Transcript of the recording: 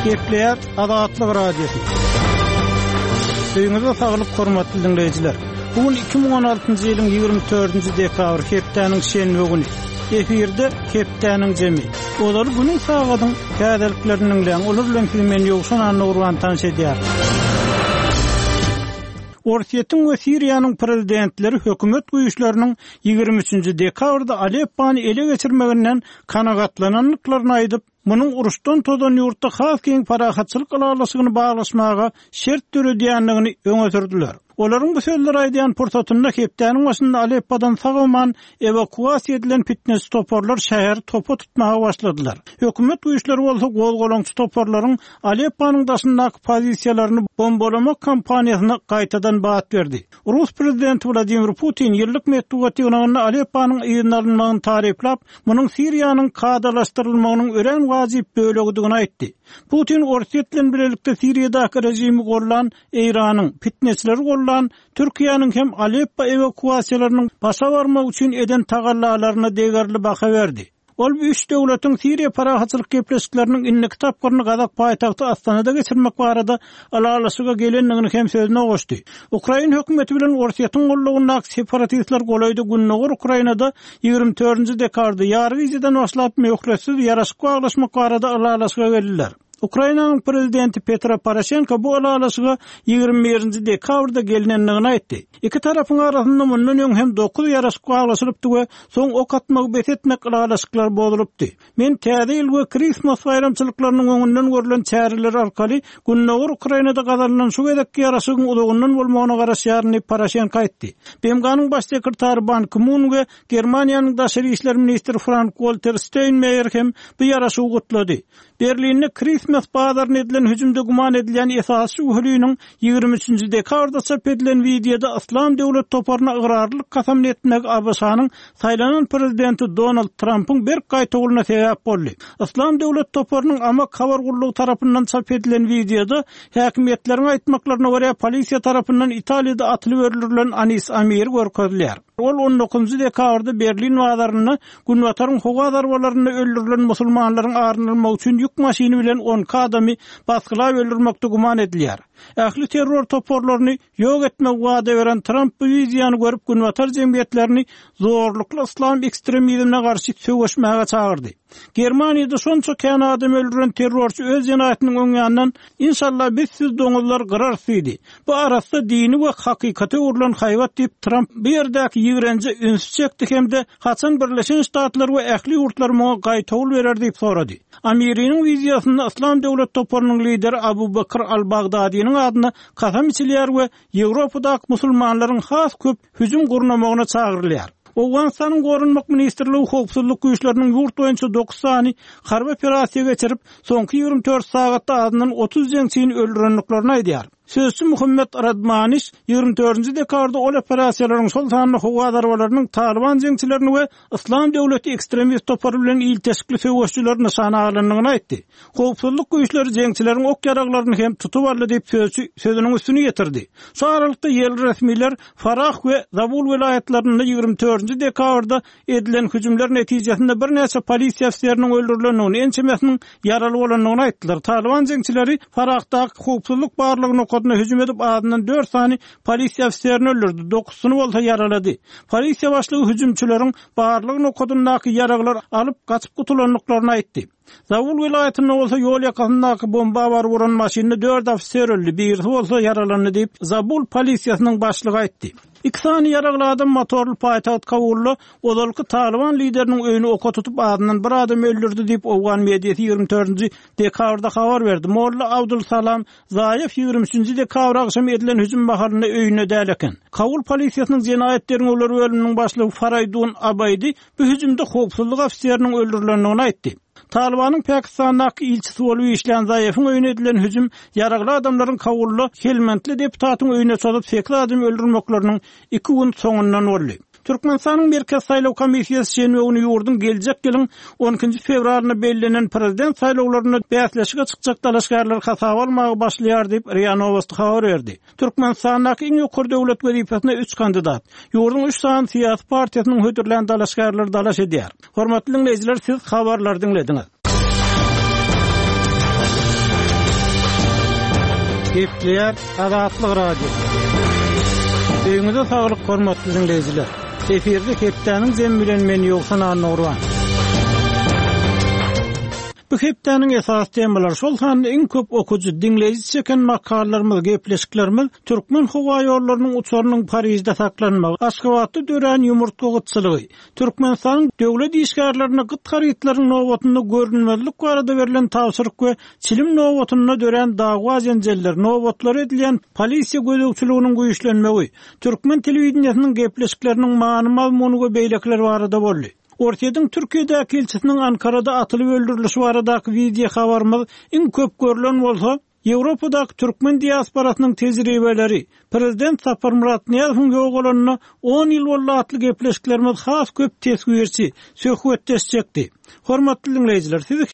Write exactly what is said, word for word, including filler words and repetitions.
Gepleyer Azatlyk Radiosu. Öýüňizde saglyk hormatly dinleýijiler. Bugün iki bin on altyncy ýylyň ýygrimi dördünji dekabry hepdeniň şenbe güni. Efirde hepdeniň jemi. Olar günüň sagatyň kädeliklerini bilen, olar bilen filmen ýogşan anly urwan tanış edýär. Orsiýetiň we Siriýanyň prezidentleri hökümet güýçleriniň ýygrimi üçünji dekabrda Aleppany ele geçirmeginden kanagatlananlyklaryny aýdyp, munyň uruşdan todan ýurtda has keng parahatçylyk alalysygyny baglaşmaga şert töredýänligini öňe sürdiler. Olaryň bu sözleri aýdýan pursatynda hepdeniň başynda Aleppadan sagaman evakuasiýa edilen fitness toporlar şäher topa tutmaga başladylar. Hökümet güýçleri bolsa gol-golaňçy toporlaryň Aleppanyň daşyndaky pozisiýalaryny bombalamak kampaniýasyna gaýtadan baat berdi. Rus prezidenti Vladimir Putin ýyllyk metdugaty ýygynyny Aleppanyň ýygyny alınmagyny taryplap, munyň Siriýanyň kadalaşdyrylmagynyň ören wajyp bölegdigini aýtdy. Putin Orsiýet bilen birlikde Siriýadaky rejimi gorulan Eýranyň fitnessleri gorulan Türkiýanyň hem Aleppo evakuasiýalarynyň başa barmak üçin eden tagallalaryna degerli baha berdi. Ol bu üç döwletiň Siriýa parahatçylyk gepleşikleriniň inni kitaplaryny Gazak paýtagty Astanada geçirmek barada alalaşyga gelenligini hem sözüne goşdy. Ukraina hökümeti bilen Orsiýetyň gollugyndaky separatistler golaýdy günnäger Ukrainada ýygrimi dördünji dekabrda ýary ýyzydan başlap möhretsiz ýaraşyk baglaşmak barada alalaşyga geldiler. Ukrainanyň prezidenti Petro Poroshenko bu alalaşyga ýygrimi birinji dekabrda gelinenligini aýtdy. İki tarapyň arasynda mundan hem dokuz ýaraşyk baglaşylypdy we soň ok atmak bet etmek alalaşyklar bolulypdy. Men täze ýyl Christmas bayramçylyklarynyň öňünden görülen çäreler arkaly günnäger Ukrainada gazarlanan şu gedekki ýaraşygyň udugundan bolmagyna garaşýarny Poroshenko aýtdy. B M G'nyň baş sekretary Ban Ki-moon we Germaniýanyň daşary işler ministri Frank-Walter Steinmeier hem bu ýaraşygy gutlady. Berlinde Christmas bazarına edilen hüjümde guman edilen esasy uhlüýüniň ýygrimi üçünji dekabrda çap edilen videoda Islam döwlet toparyna ıgrarlyk kasam etmek A B S-nyň saýlanan prezidenti Donald Trump'yň bir gaýtaguluna sebäp boldy. Islam döwlet toparynyň ama kabar gurulugy tarapyndan çap edilen videoda häkimetleriň aýtmaklaryna görä polisiýa tarapyndan Italiýada atylyp öldürilen Anis Amir görkezilýär. Ol on dokuzunji dekabrda Berlin bazaryna günwataryň howa darwalaryna öldürilen musulmanlaryň arnalmagy üçin yük maşyny bilen on adamy baskylap öldürmekde guman edilýär. Ähli terror toporlaryny ýok etmek wada beren Trump bu wiziýany görüp günwatar jemgyýetlerini zorlukly islam ekstremizmine garşy söwüşmäge çagyrdy. Germaniýada şonça kän adam öldüren terrorçy öz ýanatynyň öňýändan inşallah biz siz doňuzlar gyrarsydy. Bu arasda dini we hakykaty urulan haýwat diýip Trump bu ýerdäki ýigrenji üns çekdi hemde haçan Birleşen Ştatlar we ähli ýurtlar muňa gaýtagul berer diýip sorady. Ameriýanyň wiziýasynda Islam döwlet toparynyň lideri Abu Bakr al-Baghdadiýanyň adyna kasam içilýär we Ýewropadaky musulmanlaryň has köp hüjüm gurnamagyna çagyrylýar. Owganstanyň gorunmak ministrligi howpsuzlyk güýçleriniň ýurt boýunça dokuz sany harby operasiýa geçirip, soňky ýygrimi dört sagatda adynyň otuz jeňçini öldürenliklerini aýdýar. Sözçü Muhammed Radmaniş ýygrimi dördünji dekabrda ol operasiýalaryň şol sanyny howa darwalarynyň Taliban jeňçilerini we Islam döwleti ekstremist topary bilen ilteşikli söwüşçülerini nişana alanynyny aýtdy. Howpsuzlyk güýçleri jeňçileriň ok ýaraglaryny hem tutup aldy diýip sözçü sözüniň üstüne ýetirdi. Şu aralykda ýerli resmiler Farah we Zabul vilayetlerinde ýygrimi dördünji dekabrda edilen hüjümler netijesinde bir näçe polisiýa ofisiýeriniň öldürilendigini, ençemesiniň ýaraly bolanlygyny aýtdylar. Taliban jeňçileri Farahdaky howpsuzlyk barlygyny koduna hüjüm edip adynyň dört sany polisiýa ofisiýerini öldürdi, dokuzusyny bolsa yaralady. Polisiýa başlygy hüjümçüleriň barlygyny kodundaky yaraglar alyp gaçyp gutulanlyklaryny aýtdy. Zabul vilayetinde bolsa ýol ýakasyndaky bomba bar vuran maşynda dört ofisiýer öldü, biri bolsa yaralandy diýip Zabul polisiýasynyň başlygy aýtdy. İki sany yaragly adam motorly paýtagat Kabulda odalky Taliban lideriniň öýüne oka tutup adynyň bir adam öldürdi diýip Owgan mediýasy ýygrimi dördünji dekabrda habar berdi. Molla Abdul Salam Zaýev ýygrimi üçünji dekabr agşam edilen hüjüm baharyna öýüne däleken. Kabul polisiýasynyň jenaýetleriniň ulary bölüminiň başlygy Faraydun Abaydy bu hüjümde howpsuzlyk ofisiýeriniň öldürilenligini aýtdy. Talibanyň Pakistandaky ilçisi bolup işleýän Zaýewiň öýüne edilen hüjüm ýaragly adamlaryň Kabulda Helmandly deputatyň öýüne çatyp sekli adam öldürmekleriniň iki gün soňundan boldy. Türkmenistanyň Merkez Saýlaw Komissiýasy şenbe güni ýurdun geljek ýylyň on ikinji fevralyna bellenlen prezident saýlawlaryna bäsleşige çykjak dalaşgarlar hasap almagy başlaýar diýip R I A Novosti habar berdi. Türkmenistandaky iň ýokary döwlet wezipesine üç kandidat ýurdun üç sany siýasy partiýasynyň hödürlen dalaşgarlar dalaş edýär. Hormatly dinleýijiler, siz habarlar dinlediňiz. Gepleyer Azatlyk Radio. Öňüňizde saglyk, hormatly dinleýijiler. Eferde hepdeniň jem bilen men ýoksan anurwan. Bu hepdeniň esas temalar şol hany iň köp okuju dinleýiji çeken makallalarymyz, gepleşiklerimiz türkmen howa ýollarynyň uçarynyň Parisde saklanmagy, Aşgabatda dören ýumurtga gytçylygy, Türkmenistanyň döwlet işgärlerine gyt harytlaryň nowatyny görünmezlik barada berilen tawsyryk we çilim nowatyna dören dawa jenjeller, nowatlar edilen polisiýa gözegçiliginiň güýçlenmegi, türkmen telewizionynyň gepleşikleriniň many mazmuny we beýlekler barada boldy. Ortadan Türkiýede elçisiniň Ankara'da atylyp öldürilişi baradaky video habarymyz iň köp görülen bolsa, Ýewropadaky türkmen diasporasynyň tejribeleri, prezident Sapar Murat Niýazowyň ýogalanyna on ýyl bolla atly gepleşiklerimiz has köp tesgirçi, söhbetleşjekdi. Hormatly dinleýijiler, siz